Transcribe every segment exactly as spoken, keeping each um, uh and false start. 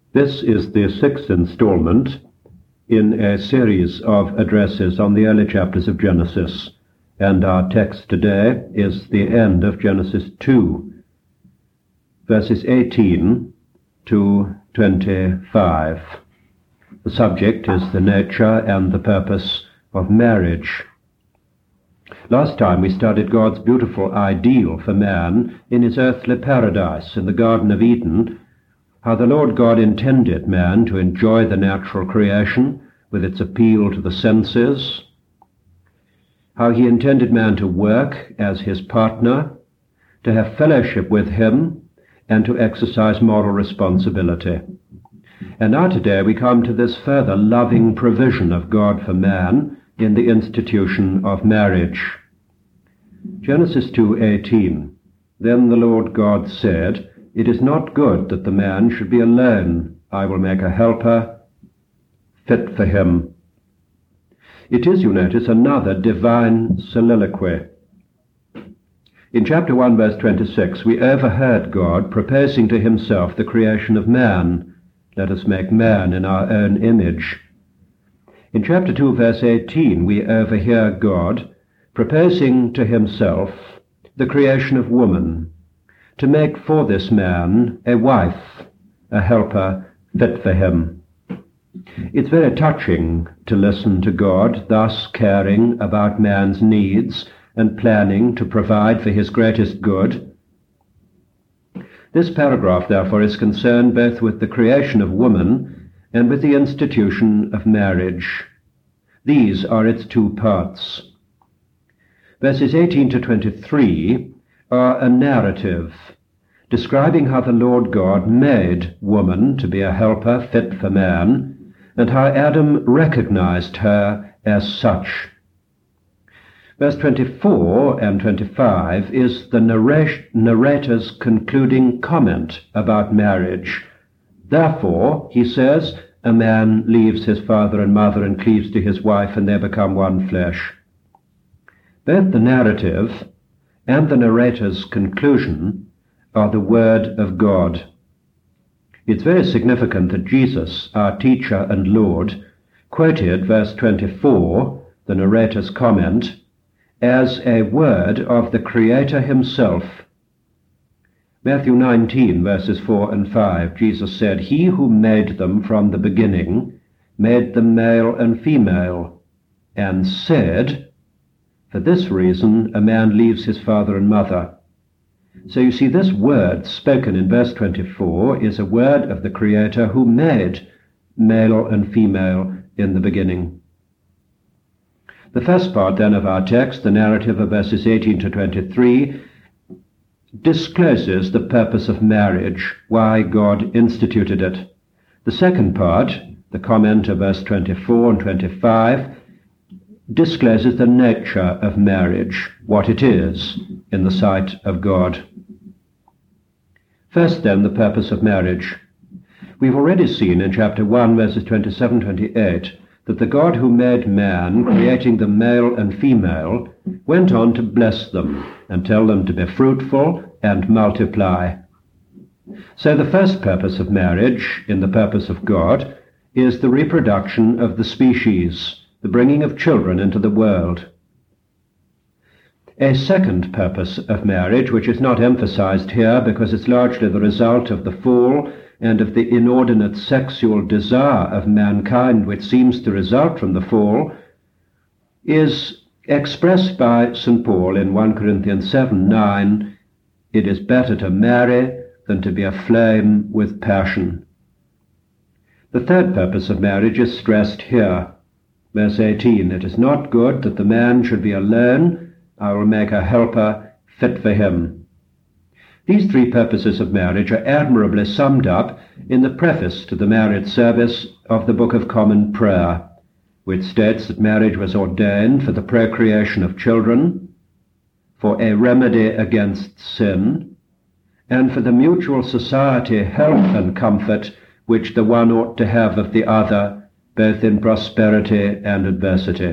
This is the sixth installment in a series of addresses on the early chapters of Genesis, and our text today is the end of Genesis two, verses eighteen to twenty-five. The subject is the nature and the purpose of marriage. Last time we studied God's beautiful ideal for man in his earthly paradise in the Garden of Eden, how the Lord God intended man to enjoy the natural creation with its appeal to the senses, how he intended man to work as his partner, to have fellowship with him, and to exercise moral responsibility. And now today we come to this further loving provision of God for man in the institution of marriage. Genesis two eighteen. Then the Lord God said, "It is not good that the man should be alone. I will make a helper fit for him." It is, you notice, another divine soliloquy. In chapter one, verse twenty-six, we overheard God proposing to himself the creation of man. Let us make man in our own image. In chapter two, verse eighteen, we overhear God proposing to himself the creation of woman, to make for this man a wife, a helper fit for him. It's very touching to listen to God thus caring about man's needs and planning to provide for his greatest good. This paragraph, therefore, is concerned both with the creation of woman and with the institution of marriage. These are its two parts. Verses eighteen to twenty-three are a narrative describing how the Lord God made woman to be a helper fit for man, and how Adam recognized her as such. Verse twenty-four and twenty-five is the narrator's concluding comment about marriage. Therefore, he says, a man leaves his father and mother and cleaves to his wife, and they become one flesh. Both the narrative and the narrator's conclusion are the Word of God. It's very significant that Jesus, our teacher and Lord, quoted verse twenty-four, the narrator's comment, as a word of the Creator himself. Matthew nineteen, verses four and five, Jesus said, "He who made them from the beginning made them male and female, and said, for this reason a man leaves his father and mother." So you see, this word spoken in verse twenty-four is a word of the Creator who made male and female in the beginning. The first part then of our text, the narrative of verses eighteen to twenty-three, discloses the purpose of marriage, why God instituted it. The second part, the comment of verse twenty-four and twenty-five, discloses the nature of marriage, what it is in the sight of God. First then, the purpose of marriage. We've already seen in chapter one, verses twenty-seven to twenty-eight, that the God who made man, creating them male and female, went on to bless them and tell them to be fruitful and multiply. So the first purpose of marriage, in the purpose of God, is the reproduction of the species, the bringing of children into the world. A second purpose of marriage, which is not emphasized here because it's largely the result of the fall and of the inordinate sexual desire of mankind which seems to result from the fall, is expressed by Saint Paul in First Corinthians seven nine, "It is better to marry than to be aflame with passion." The third purpose of marriage is stressed here. Verse eighteen, "It is not good that the man should be alone. I will make a helper fit for him." These three purposes of marriage are admirably summed up in the preface to the marriage service of the Book of Common Prayer, which states that marriage was ordained for the procreation of children, for a remedy against sin, and for the mutual society, help, and comfort which the one ought to have of the other, both in prosperity and adversity.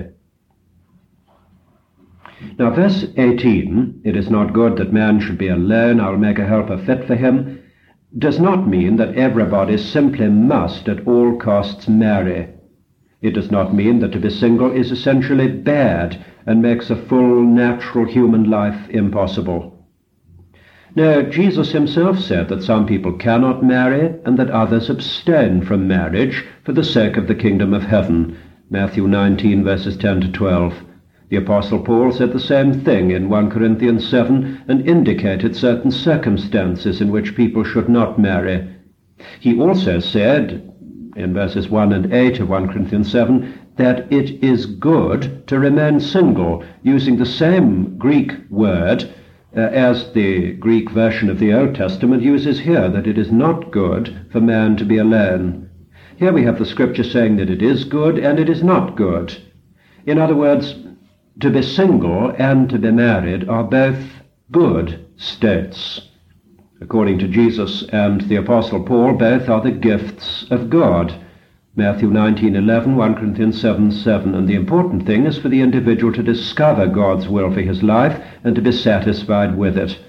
Now, verse eighteen, "It is not good that man should be alone. I will make a helper fit for him," does not mean that everybody simply must at all costs marry. It does not mean that to be single is essentially bad and makes a full, natural human life impossible. No, Jesus himself said that some people cannot marry and that others abstain from marriage for the sake of the kingdom of heaven. Matthew nineteen, verses ten to twelve. The Apostle Paul said the same thing in First Corinthians seven and indicated certain circumstances in which people should not marry. He also said, in verses one and eight of First Corinthians seven, that it is good to remain single, using the same Greek word uh, as the Greek version of the Old Testament uses here, that it is not good for man to be alone. Here we have the scripture saying that it is good and it is not good. In other words, to be single and to be married are both good states. According to Jesus and the Apostle Paul, both are the gifts of God. Matthew nineteen eleven, First Corinthians seven seven. And the important thing is for the individual to discover God's will for his life and to be satisfied with it.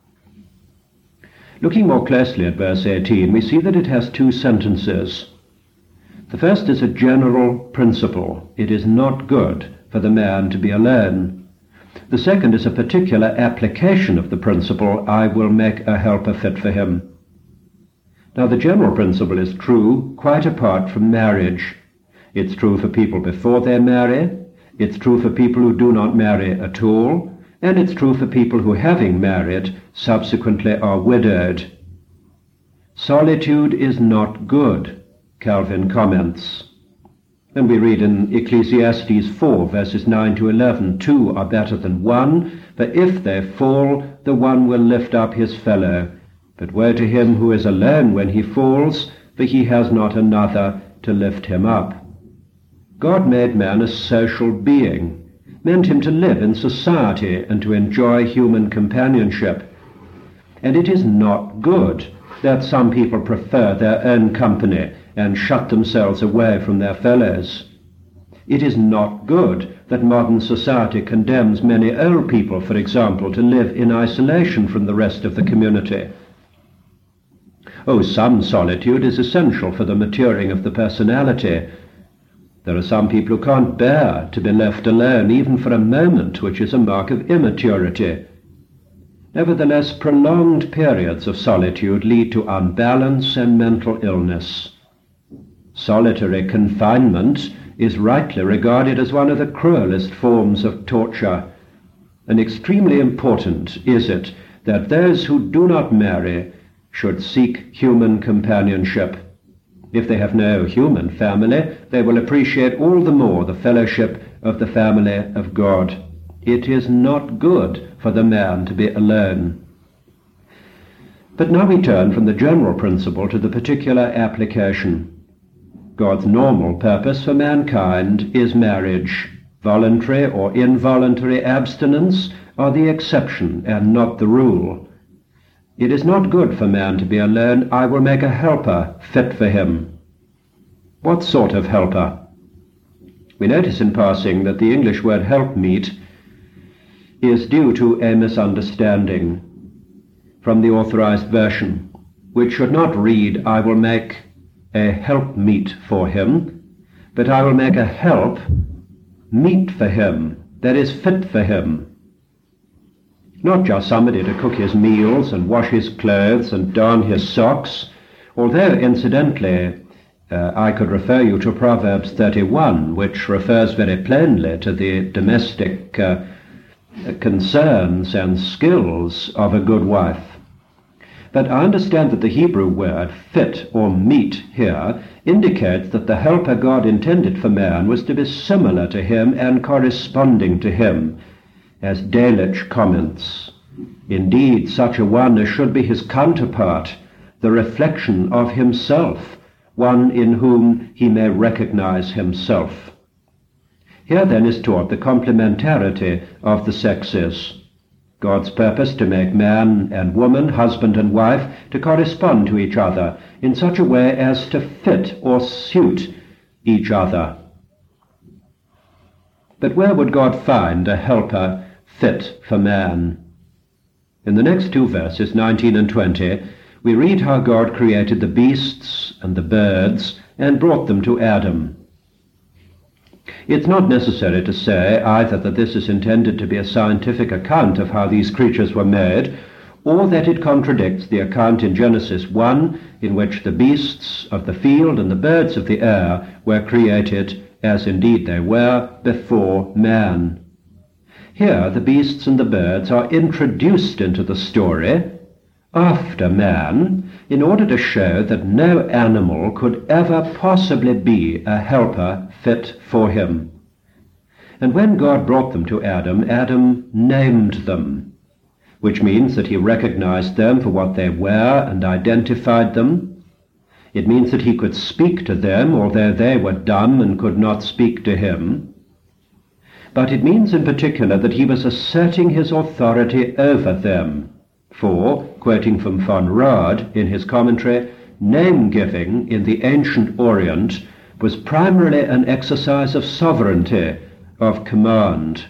Looking more closely at verse eighteen, we see that it has two sentences. The first is a general principle. It is not good for the man to be alone. The second is a particular application of the principle, I will make a helper fit for him. Now the general principle is true quite apart from marriage. It's true for people before they marry, it's true for people who do not marry at all, and it's true for people who, having married, subsequently are widowed. Solitude is not good, Calvin comments. And we read in Ecclesiastes four, verses nine to eleven, two are better than one, for if they fall, the one will lift up his fellow. But woe to him who is alone when he falls, for he has not another to lift him up. God made man a social being, meant him to live in society and to enjoy human companionship. And it is not good that some people prefer their own company and shut themselves away from their fellows. It is not good that modern society condemns many old people, for example, to live in isolation from the rest of the community. Oh, some solitude is essential for the maturing of the personality. There are some people who can't bear to be left alone, even for a moment, which is a mark of immaturity. Nevertheless, prolonged periods of solitude lead to unbalance and mental illness. Solitary confinement is rightly regarded as one of the cruelest forms of torture, and extremely important is it that those who do not marry should seek human companionship. If they have no human family, they will appreciate all the more the fellowship of the family of God. It is not good for the man to be alone. But now we turn from the general principle to the particular application. God's normal purpose for mankind is marriage. Voluntary or involuntary abstinence are the exception and not the rule. It is not good for man to be alone. I will make a helper fit for him. What sort of helper? We notice in passing that the English word helpmeet is due to a misunderstanding from the Authorized Version, which should not read, I will make a helpmeet for him, but I will make a help meet for him, that is fit for him. Not just somebody to cook his meals and wash his clothes and darn his socks, although incidentally uh, I could refer you to Proverbs thirty-one, which refers very plainly to the domestic uh, concerns and skills of a good wife. But I understand that the Hebrew word fit or meet here indicates that the helper God intended for man was to be similar to him and corresponding to him, as Delitzsch comments. Indeed, such a one as should be his counterpart, the reflection of himself, one in whom he may recognize himself. Here then is taught the complementarity of the sexes. God's purpose to make man and woman, husband and wife, to correspond to each other in such a way as to fit or suit each other. But where would God find a helper fit for man? In the next two verses, nineteen and twenty, we read how God created the beasts and the birds and brought them to Adam. It's not necessary to say either that this is intended to be a scientific account of how these creatures were made, or that it contradicts the account in Genesis one, in which the beasts of the field and the birds of the air were created, as indeed they were, before man. Here the beasts and the birds are introduced into the story after man, in order to show that no animal could ever possibly be a helper fit for him. And when God brought them to Adam, Adam named them, which means that he recognized them for what they were and identified them. It means that he could speak to them, although they were dumb and could not speak to him. But it means in particular that he was asserting his authority over them. For, quoting from von Rad in his commentary, name-giving in the ancient Orient was primarily an exercise of sovereignty, of command.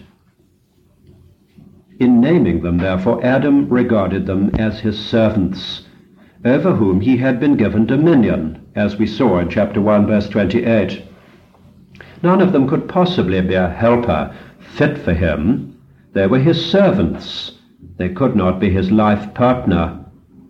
In naming them, therefore, Adam regarded them as his servants, over whom he had been given dominion, as we saw in chapter one, verse twenty-eight. None of them could possibly be a helper fit for him. They were his servants. They could not be his life partner.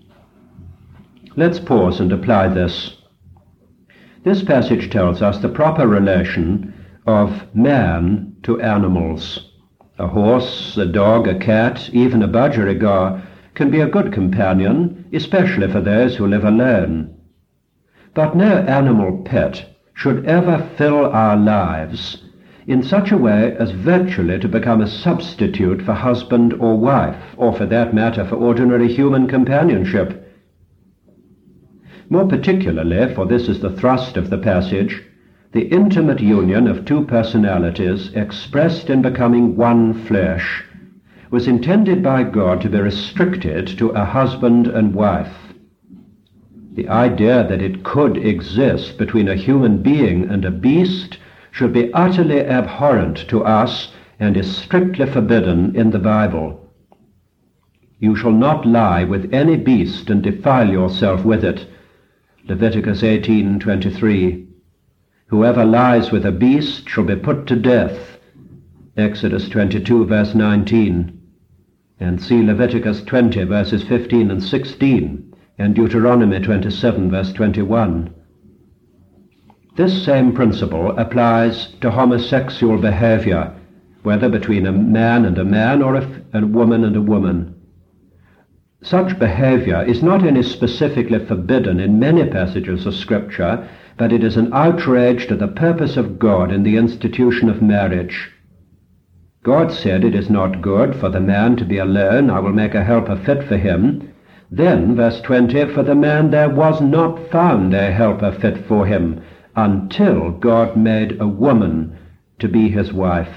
Let's pause and apply this. This passage tells us the proper relation of man to animals. A horse, a dog, a cat, even a budgerigar can be a good companion, especially for those who live alone. But no animal pet should ever fill our lives in such a way as virtually to become a substitute for husband or wife, or for that matter for ordinary human companionship. More particularly, for this is the thrust of the passage, the intimate union of two personalities expressed in becoming one flesh was intended by God to be restricted to a husband and wife. The idea that it could exist between a human being and a beast should be utterly abhorrent to us and is strictly forbidden in the Bible. You shall not lie with any beast and defile yourself with it. Leviticus eighteen twenty-three. Whoever lies with a beast shall be put to death. Exodus twenty-two, verse nineteen. And see Leviticus twenty, verses fifteen and sixteen, and Deuteronomy twenty-seven, verse twenty-one. This same principle applies to homosexual behavior, whether between a man and a man or a, a woman and a woman. Such behavior is not only specifically forbidden in many passages of Scripture, but it is an outrage to the purpose of God in the institution of marriage. God said, "It is not good for the man to be alone, I will make a helper fit for him." Then, verse twenty, "For the man there was not found a helper fit for him, until God made a woman to be his wife."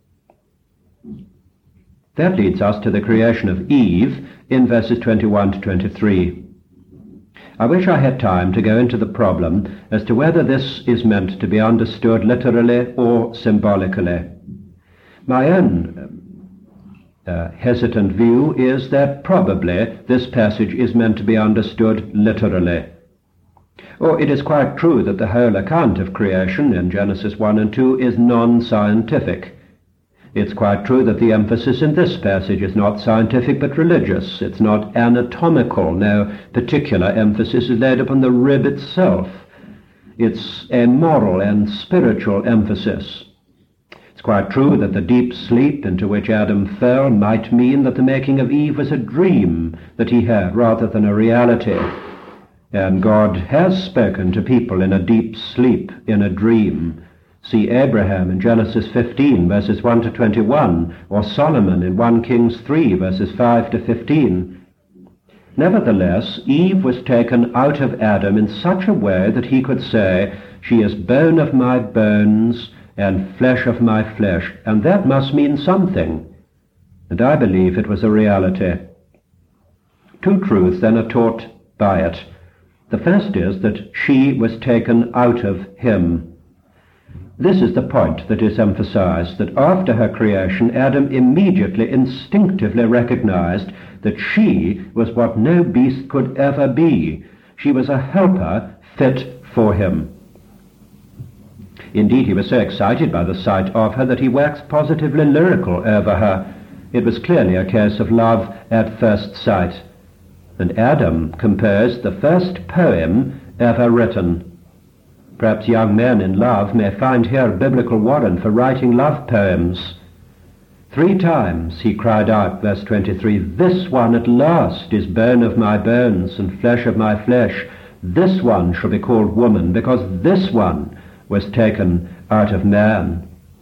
That leads us to the creation of Eve in verses twenty-one to twenty-three. I wish I had time to go into the problem as to whether this is meant to be understood literally or symbolically. My own uh, hesitant view is that probably this passage is meant to be understood literally. Or it is quite true that the whole account of creation in Genesis one and two is non-scientific. It's quite true that the emphasis in this passage is not scientific but religious. It's not anatomical. No particular emphasis is laid upon the rib itself. It's a moral and spiritual emphasis. It's quite true that the deep sleep into which Adam fell might mean that the making of Eve was a dream that he had rather than a reality. And God has spoken to people in a deep sleep, in a dream. See Abraham in Genesis fifteen, verses one to twenty-one, or Solomon in First Kings three, verses five to fifteen. Nevertheless, Eve was taken out of Adam in such a way that he could say, "She is bone of my bones and flesh of my flesh," and that must mean something. And I believe it was a reality. Two truths then are taught by it. The first is that she was taken out of him. This is the point that is emphasized, that after her creation, Adam immediately, instinctively recognized that she was what no beast could ever be. She was a helper fit for him. Indeed, he was so excited by the sight of her that he waxed positively lyrical over her. It was clearly a case of love at first sight. And Adam composed the first poem ever written. Perhaps young men in love may find here biblical warrant for writing love poems. Three times he cried out, verse twenty-three, "This one at last is bone of my bones and flesh of my flesh. This one shall be called woman, because this one was taken out of man."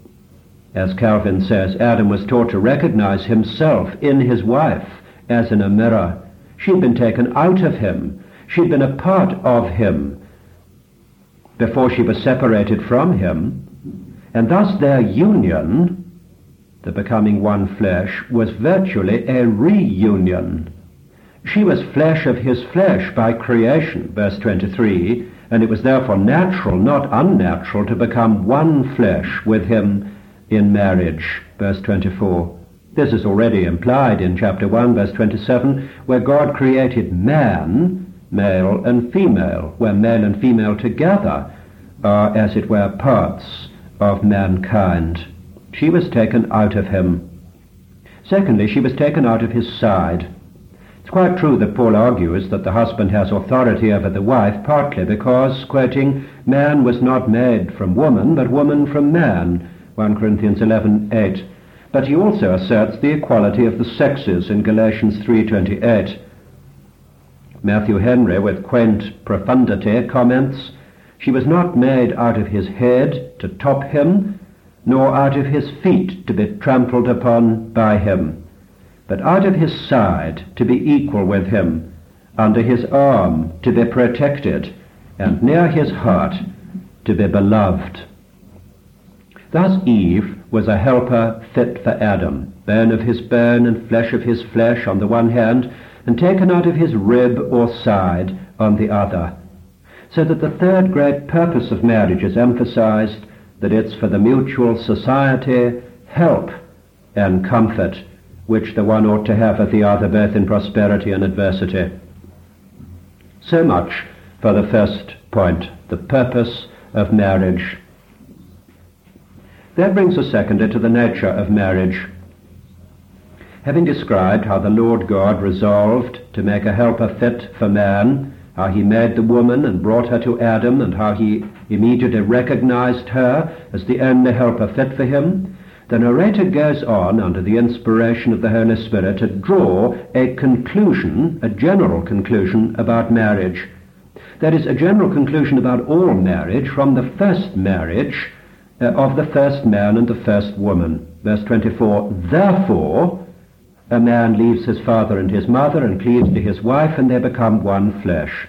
As Calvin says, Adam was taught to recognize himself in his wife as in a mirror. She'd been taken out of him. She'd been a part of him before she was separated from him, and thus their union, the becoming one flesh, was virtually a reunion. She was flesh of his flesh by creation, verse twenty-three, and it was therefore natural, not unnatural, to become one flesh with him in marriage, verse twenty-four. This is already implied in chapter one, verse twenty-seven, where God created man, male and female, where male and female together are, as it were, parts of mankind. She was taken out of him. Secondly, she was taken out of his side. It's quite true that Paul argues that the husband has authority over the wife, partly because, quoting, "Man was not made from woman, but woman from man," First Corinthians eleven eight. But he also asserts the equality of the sexes in Galatians three twenty-eight. Matthew Henry, with quaint profundity, comments, "She was not made out of his head to top him, nor out of his feet to be trampled upon by him, but out of his side to be equal with him, under his arm to be protected, and near his heart to be beloved." Thus Eve was a helper fit for Adam, bone of his bone and flesh of his flesh on the one hand, and taken out of his rib or side on the other. So that the third great purpose of marriage is emphasized, that it's for the mutual society, help, and comfort, which the one ought to have of the other, both in prosperity and adversity. So much for the first point, the purpose of marriage. That brings us secondly to the nature of marriage. Having described how the Lord God resolved to make a helper fit for man, how he made the woman and brought her to Adam, and how he immediately recognized her as the only helper fit for him, the narrator goes on, under the inspiration of the Holy Spirit, to draw a conclusion, a general conclusion about marriage. That is, a general conclusion about all marriage from the first marriage uh, of the first man and the first woman. Verse twenty-four, "Therefore a man leaves his father and his mother and cleaves to his wife, and they become one flesh."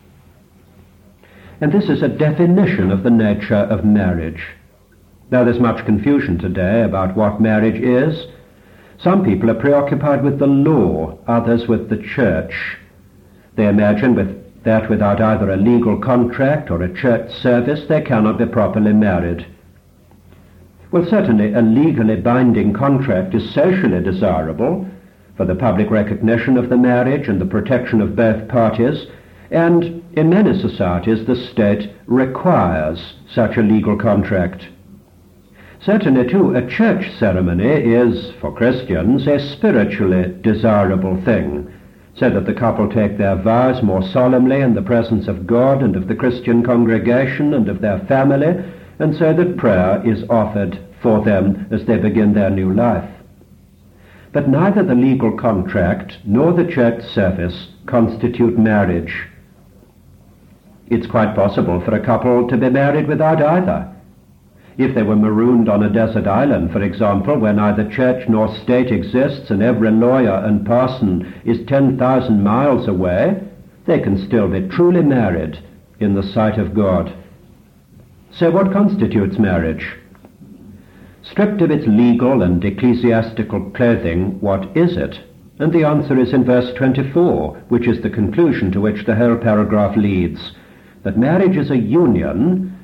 And this is a definition of the nature of marriage. Now, there's much confusion today about what marriage is. Some people are preoccupied with the law, others with the church. They imagine with that without either a legal contract or a church service, they cannot be properly married. Well, certainly a legally binding contract is socially desirable for the public recognition of the marriage and the protection of both parties, and in many societies the state requires such a legal contract. Certainly, too, a church ceremony is, for Christians, a spiritually desirable thing, so that the couple take their vows more solemnly in the presence of God and of the Christian congregation and of their family, and so that prayer is offered for them as they begin their new life. But neither the legal contract nor the church service constitute marriage. It's quite possible for a couple to be married without either. If they were marooned on a desert island, for example, where neither church nor state exists and every lawyer and parson is ten thousand miles away, they can still be truly married in the sight of God. So what constitutes marriage? Stripped of its legal and ecclesiastical clothing, what is it? And the answer is in verse twenty-four, which is the conclusion to which the whole paragraph leads, that marriage is a union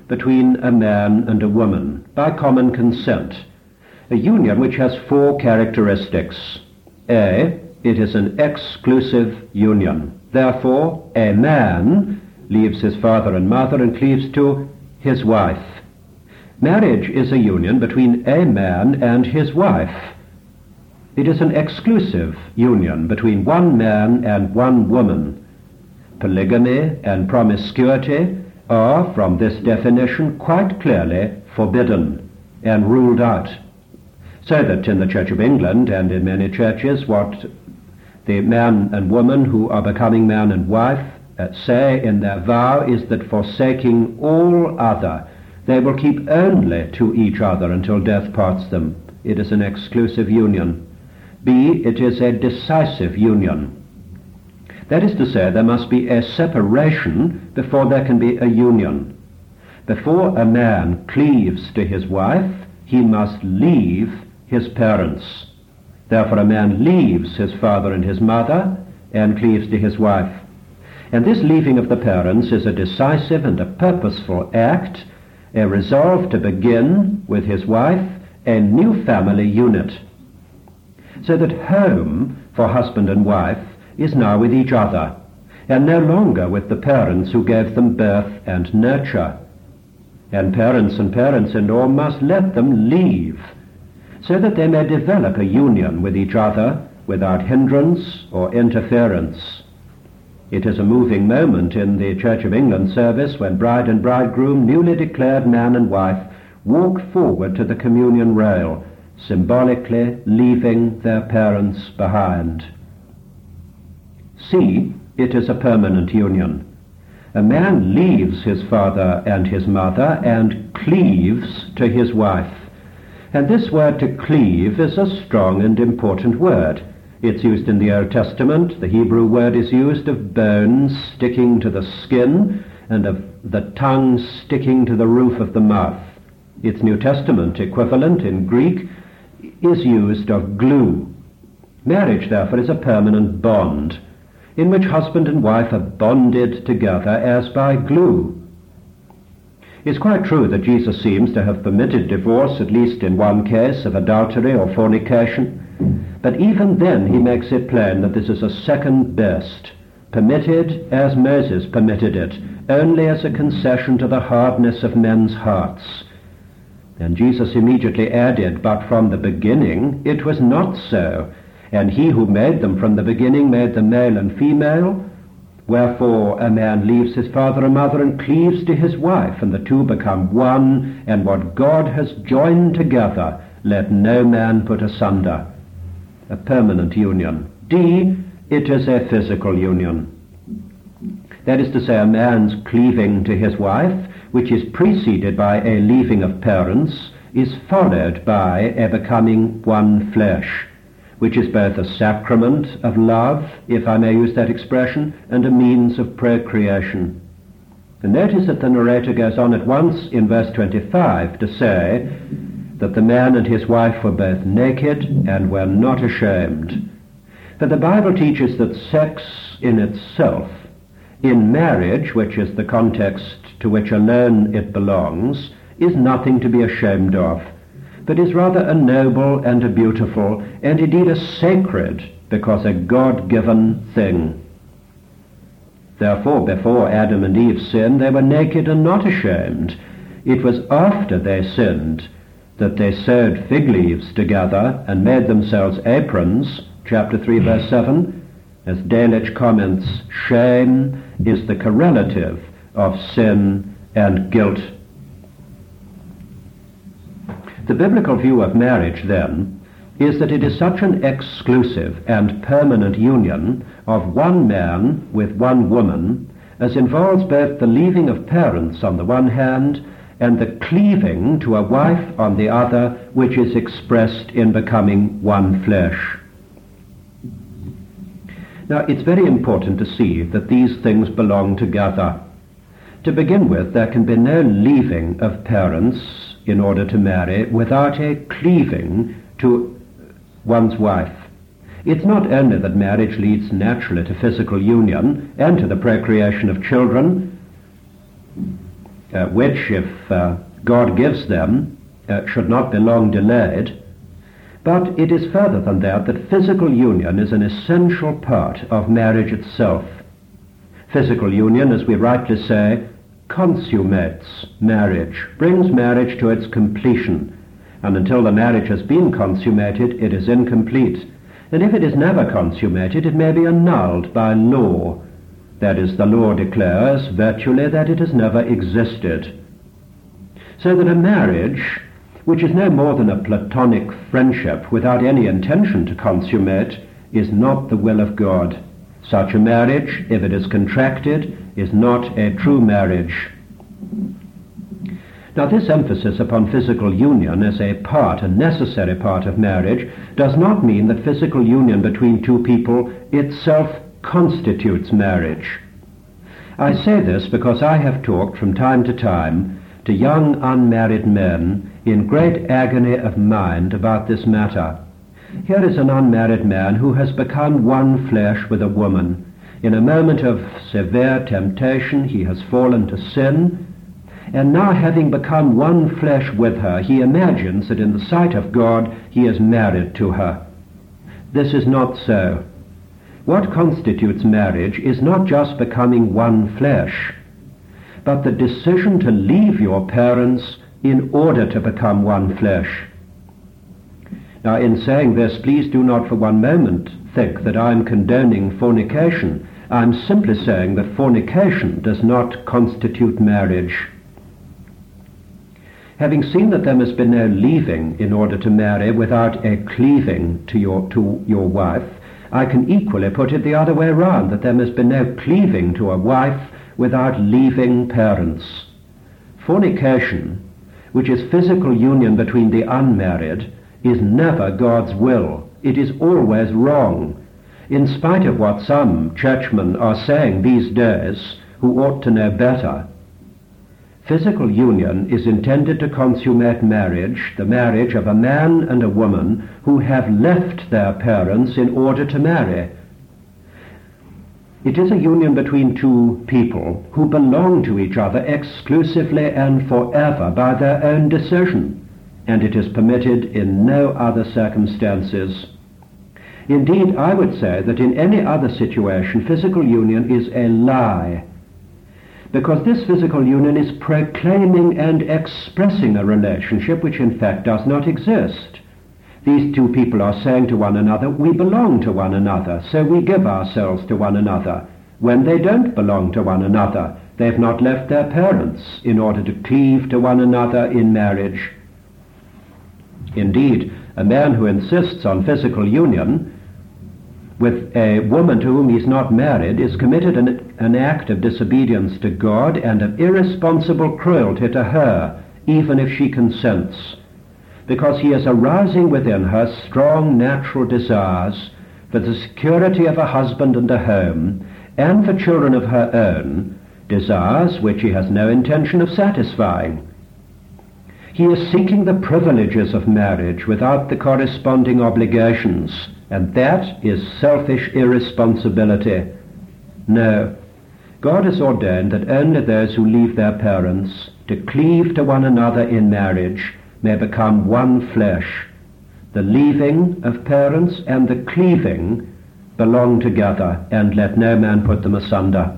between a man and a woman by common consent, a union which has four characteristics. A, it is an exclusive union. Therefore, a man leaves his father and mother and cleaves to his wife. Marriage is a union between a man and his wife. It is an exclusive union between one man and one woman. Polygamy and promiscuity are, from this definition, quite clearly forbidden and ruled out. So that in the Church of England and in many churches, what the man and woman who are becoming man and wife uh, say in their vow is that, forsaking all other, they will keep only to each other until death parts them. It is an exclusive union. B, it is a decisive union. That is to say, there must be a separation before there can be a union. Before a man cleaves to his wife, he must leave his parents. Therefore a man leaves his father and his mother and cleaves to his wife. And this leaving of the parents is a decisive and a purposeful act, a resolve to begin with his wife a new family unit. So that home for husband and wife is now with each other, and no longer with the parents who gave them birth and nurture. And parents and parents-in-law must let them leave, so that they may develop a union with each other without hindrance or interference. It is a moving moment in the Church of England service when bride and bridegroom, newly declared man and wife, walk forward to the communion rail, symbolically leaving their parents behind. C, it is a permanent union. A man leaves his father and his mother and cleaves to his wife. And this word to cleave is a strong and important word. It's used in the Old Testament. The Hebrew word is used of bones sticking to the skin and of the tongue sticking to the roof of the mouth. Its New Testament equivalent in Greek is used of glue. Marriage, therefore, is a permanent bond in which husband and wife are bonded together as by glue. It's quite true that Jesus seems to have permitted divorce, at least in one case, of adultery or fornication. But even then he makes it plain that this is a second best, permitted as Moses permitted it, only as a concession to the hardness of men's hearts. And Jesus immediately added, but from the beginning it was not so, and he who made them from the beginning made them male and female. Wherefore a man leaves his father and mother and cleaves to his wife, and the two become one, and what God has joined together, let no man put asunder. A permanent union. D, it is a physical union. That is to say, a man's cleaving to his wife, which is preceded by a leaving of parents, is followed by a becoming one flesh, which is both a sacrament of love, if I may use that expression, and a means of procreation. And notice that the narrator goes on at once in verse twenty-five to say that the man and his wife were both naked and were not ashamed. For the Bible teaches that sex in itself, in marriage, which is the context to which alone it belongs, is nothing to be ashamed of, but is rather a noble and a beautiful, and indeed a sacred, because a God-given thing. Therefore, before Adam and Eve sinned, they were naked and not ashamed. It was after they sinned that they sewed fig leaves together and made themselves aprons, chapter three, verse seven. As Delitzsch comments, shame is the correlative of sin and guilt. The biblical view of marriage, then, is that it is such an exclusive and permanent union of one man with one woman as involves both the leaving of parents on the one hand and the cleaving to a wife on the other, which is expressed in becoming one flesh. Now, it's very important to see that these things belong together. To begin with, there can be no leaving of parents in order to marry without a cleaving to one's wife. It's not only that marriage leads naturally to physical union and to the procreation of children, uh, which, if uh, God gives them, uh, should not be long delayed. But it is further than that, that physical union is an essential part of marriage itself. Physical union, as we rightly say, consummates marriage, brings marriage to its completion, and until the marriage has been consummated, it is incomplete. And if it is never consummated, it may be annulled by law. That is, the law declares virtually that it has never existed. So that a marriage, which is no more than a platonic friendship without any intention to consummate, is not the will of God. Such a marriage, if it is contracted, is not a true marriage. Now, this emphasis upon physical union as a part, a necessary part of marriage, does not mean that physical union between two people itself constitutes marriage. I say this because I have talked from time to time to young unmarried men in great agony of mind about this matter. Here is an unmarried man who has become one flesh with a woman. In a moment of severe temptation, he has fallen to sin, and now, having become one flesh with her, he imagines that in the sight of God he is married to her. This is not so. What constitutes marriage is not just becoming one flesh, but the decision to leave your parents in order to become one flesh. Now, in saying this, please do not for one moment think that I'm condoning fornication. I'm simply saying that fornication does not constitute marriage. Having seen that there must be no leaving in order to marry without a cleaving to your, to your wife, I can equally put it the other way around, that there must be no cleaving to a wife without leaving parents. Fornication, which is physical union between the unmarried, is never God's will. It is always wrong. In spite of what some churchmen are saying these days, who ought to know better, physical union is intended to consummate marriage, the marriage of a man and a woman who have left their parents in order to marry. It is a union between two people who belong to each other exclusively and forever by their own decision, and it is permitted in no other circumstances. Indeed, I would say that in any other situation, physical union is a lie, because this physical union is proclaiming and expressing a relationship which in fact does not exist. These two people are saying to one another, we belong to one another, so we give ourselves to one another. When they don't belong to one another, they've not left their parents in order to cleave to one another in marriage. Indeed, a man who insists on physical union with a woman to whom he's not married is committed an, an act of disobedience to God and of irresponsible cruelty to her, even if she consents, because he is arousing within her strong natural desires for the security of a husband and a home, and for children of her own, desires which he has no intention of satisfying. He is seeking the privileges of marriage without the corresponding obligations, and that is selfish irresponsibility. No, God has ordained that only those who leave their parents to cleave to one another in marriage may become one flesh. The leaving of parents and the cleaving belong together, and let no man put them asunder.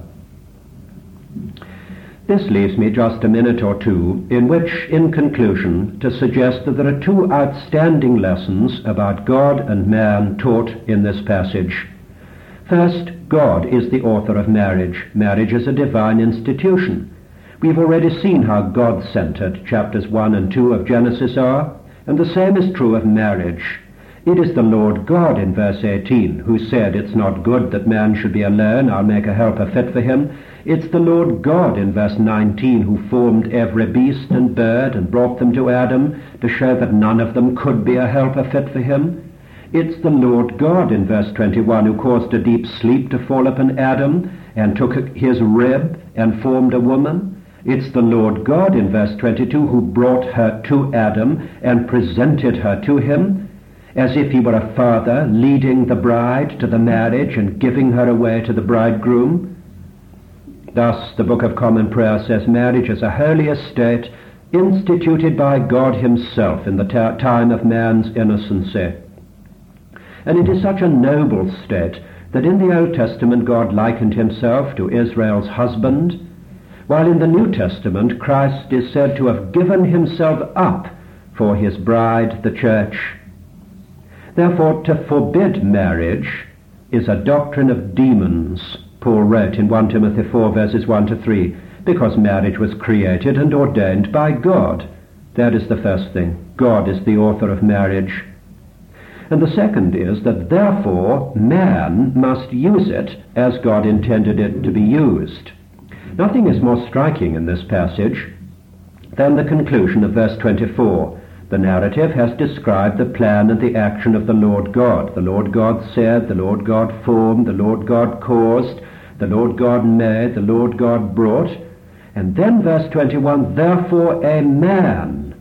This leaves me just a minute or two in which, in conclusion, to suggest that there are two outstanding lessons about God and man taught in this passage. First, God is the author of marriage. Marriage is a divine institution. We've already seen how God-centered chapters one and two of Genesis are, and the same is true of marriage. It is the Lord God in verse eighteen who said, it's not good that man should be alone, I'll make a helper fit for him. It's the Lord God in verse nineteen who formed every beast and bird and brought them to Adam to show that none of them could be a helper fit for him. It's the Lord God in verse twenty-one who caused a deep sleep to fall upon Adam and took his rib and formed a woman. It's the Lord God in verse twenty-two who brought her to Adam and presented her to him, as if he were a father leading the bride to the marriage and giving her away to the bridegroom. Thus, the Book of Common Prayer says marriage is a holy estate instituted by God himself in the ta- time of man's innocency. And it is such a noble state that in the Old Testament God likened himself to Israel's husband, while in the New Testament Christ is said to have given himself up for his bride, the church. Therefore, to forbid marriage is a doctrine of demons, Paul wrote in First Timothy four, verses one to three, because marriage was created and ordained by God. That is the first thing. God is the author of marriage. And the second is that therefore man must use it as God intended it to be used. Nothing is more striking in this passage than the conclusion of verse twenty-four. The narrative has described the plan and the action of the Lord God. The Lord God said, the Lord God formed, the Lord God caused, the Lord God made, the Lord God brought. And then verse twenty-one, therefore a man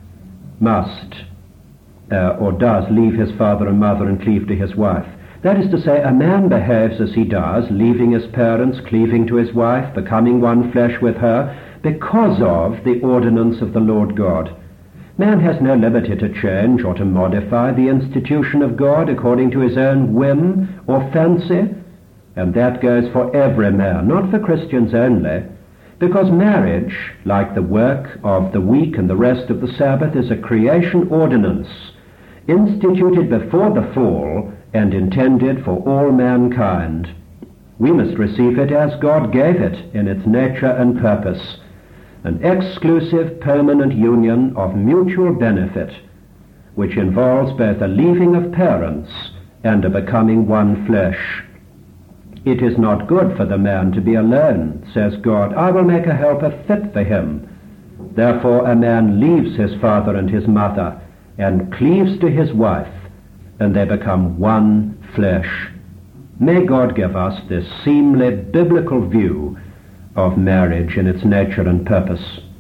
must uh, or does leave his father and mother and cleave to his wife. That is to say, a man behaves as he does, leaving his parents, cleaving to his wife, becoming one flesh with her, because of the ordinance of the Lord God. Man has no liberty to change or to modify the institution of God according to his own whim or fancy, and that goes for every man, not for Christians only, because marriage, like the work of the week and the rest of the Sabbath, is a creation ordinance, instituted before the fall and intended for all mankind. We must receive it as God gave it in its nature and purpose, an exclusive permanent union of mutual benefit, which involves both a leaving of parents and a becoming one flesh. It is not good for the man to be alone, says God. I will make a helper fit for him. Therefore a man leaves his father and his mother and cleaves to his wife, and they become one flesh. May God give us this seemly biblical view of marriage in its nature and purpose.